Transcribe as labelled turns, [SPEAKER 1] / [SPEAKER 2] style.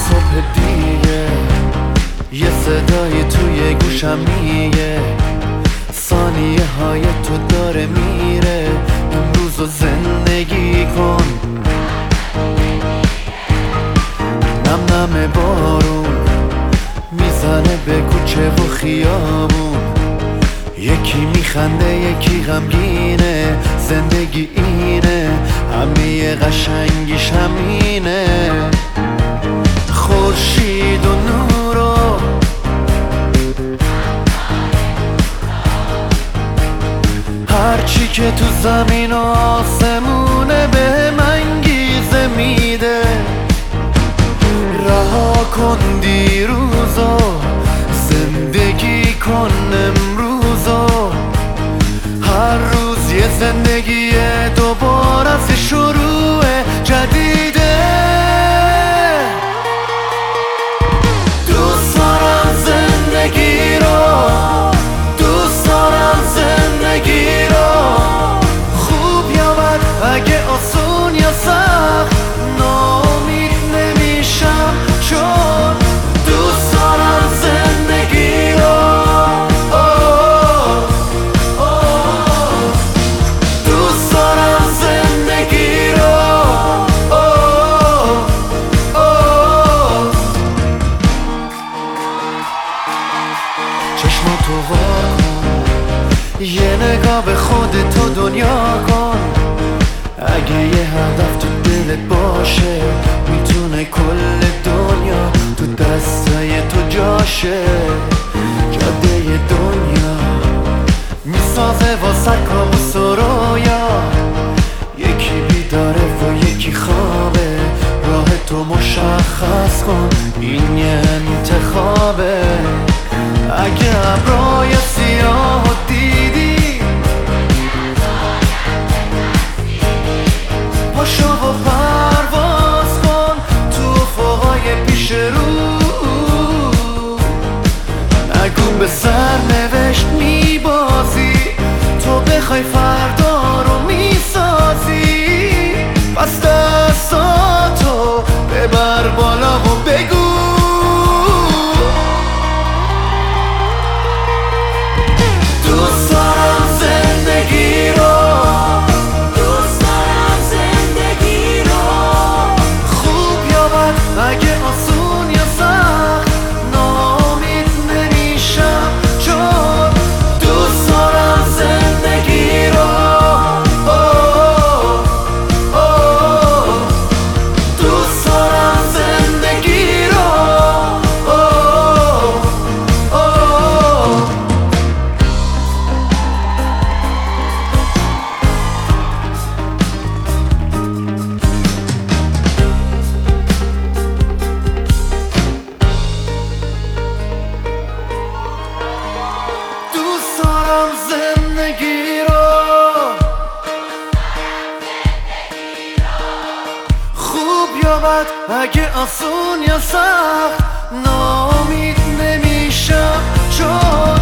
[SPEAKER 1] صبح دیگه یه صدای توی گوشم میگه ثانیه های تو داره میره، امروز رو زندگی کن. نم نم بارون میزنه به کوچه و خیابون، یکی میخنده یکی غمگینه، زندگی اینه، همه قشنگیش همینه. خورشید و نور و هرچی که تو زمین و آسمونه به انگیزه میده. رها کن دیروزو، زندگی کن امروزو، هر روز یه زندگی دوباره از شروع جدیده. دوست دارم زندگی رو، دوست دارم زندگی رو، خوب یا بد، اگه آسون یا سخت، ناامید نمیشم چون دوست دارم زندگی رو. دوست دارم زندگی رو. چشماتو وا کن، یه نگاه به خودت و دنیا کن. اگه یه هدف تو دلت باشه، میتونه کل دنیا تو دستای تو جاشه. جاده دنیا میسازه واسه کابوس و رویا، یکی بیداره و یکی خوابه، راه تو مشخص کن، این یه انتخابه. اگه ابرای سیاه دیدی، پاشو و پرواز کن تو افقای پیش رو. نگو به سرنوشت میبازی، تو بخوای فردا رو میسازی، پس دستاتو ببر بالا و بگو دوست دارم زندگی رو. دوست دارم زندگی رو، خوب یا بد، اگه آسون یا سخت، ناامید نمیشم چون دوست دارم زندگی رو. دوست دارم زندگی رو. دوست دارم زندگی رو، خوب یا بد، اگه آسون یا سخت، ناامید نمیشم چون